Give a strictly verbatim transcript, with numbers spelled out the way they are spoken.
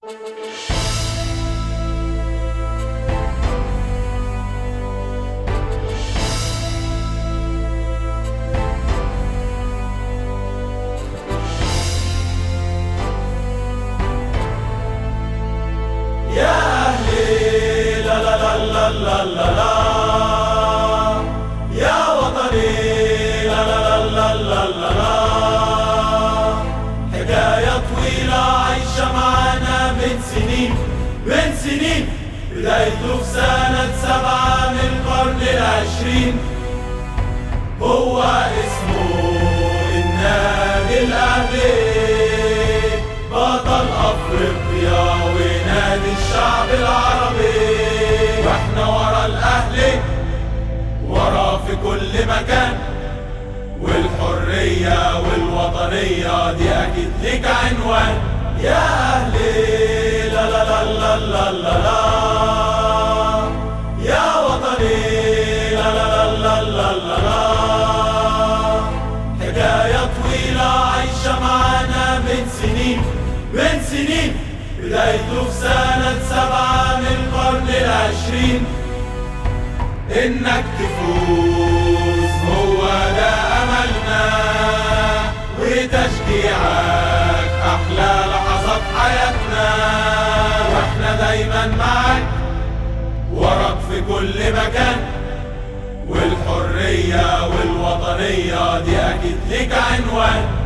يا أهلي لا لا لا لا لا لا لا، يا وطني لا لا لا لا لا لا لا. حكاية طويلة عايشة معانا من سنين من سنين، بدايته في سنة سبعة من القرن العشرين. هو اسمه النادي الأهلي، بطل أفريقيا ونادي الشعب العربي. واحنا ورا الأهلي، ورا في كل مكان، والحرية والوطنية دي أكيد لك عنوان. يا أهلي لا لا لا لا لا لا لا، يا وطني لا لا لا لا لا لا لا. حكاية طويلة عايشة معانا من سنين من سنين، بدايته في سنة سبعة من القرن العشرين. إنك تفوز هو ده أملنا، وتشجيعك أحلى لحظات حياتنا. وإحنا دايما معاك، وراك في كل مكان، والحرية والوطنية دي أكيد لك عنوان.